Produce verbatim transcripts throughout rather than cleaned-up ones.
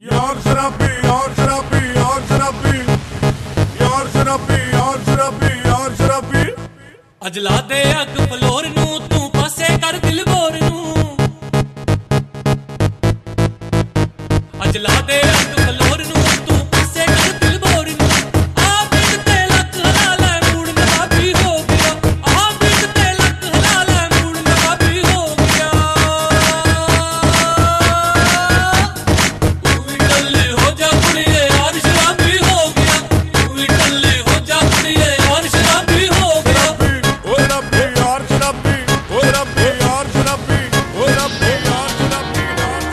यार शराबी यार शराबी यार शराबी यार शराबी यार शराबी यार शराबी अज ला दे अग फलोर नू तू पासे कर दिल बोर नू अज ला दे अग फलोर नू तू पासे कर दिल बोर नू आ बिट ते लक हलाल है मूड नवाबी हो गया आ बिट ते लक हलाल है मूड नवाबी हो गया तू भी टल्ली हो जा कुड़िए यार शराबी हो गया तू भी टल्ली हो जा कुड़िए यार शराबी हो गया ओ रब्बी यार शराबी ओ रब्बी यार शराबी ओ रब्बी यार शराबी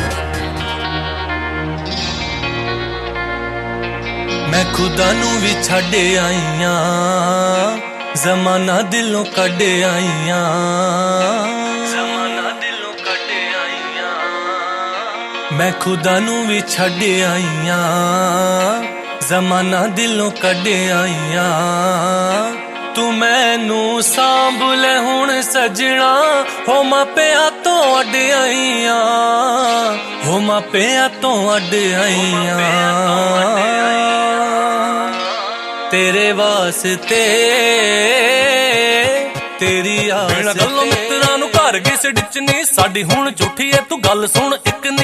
मैं खुदा नू भी छड्ड आईयां ज़माना दिलों कढ आईयां ज़माना दिलों कढ आईयां मैं खुदा नू भी छड्ड आईयां ज़माना दिलों कढ आईयां तू मैनू सांभ ले हुण सजना हो मापिया तो अड आईयां हो मापिया तो अड आईयां तेरे वास्ते तेरी आस ते गल्लों मित्रां नू घर किस डिच नी साडी हुण झूठी ऐ तू गल सुन इक नी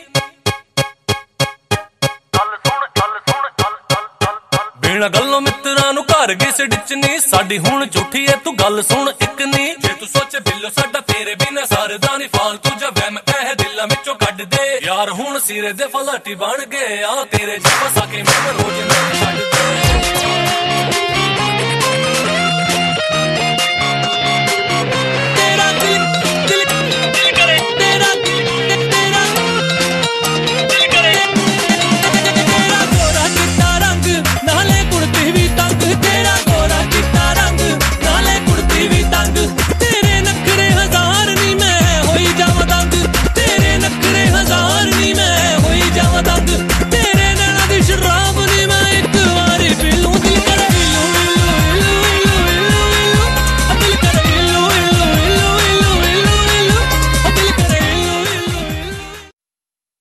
बिना गल्लों मित्रां नू घर किस डिच नी साडी हुण झूठी ऐ तू गल सुन इक नी जे तू सोचे बिल्लो साडा तेरे बिना सरदा नी फालतू जा वहम कह दिलां विचों कढ दे यार हुण सिरे दे फलाटी बन गए आ तेरे च फसा के मैं रोज ना छड्ड दे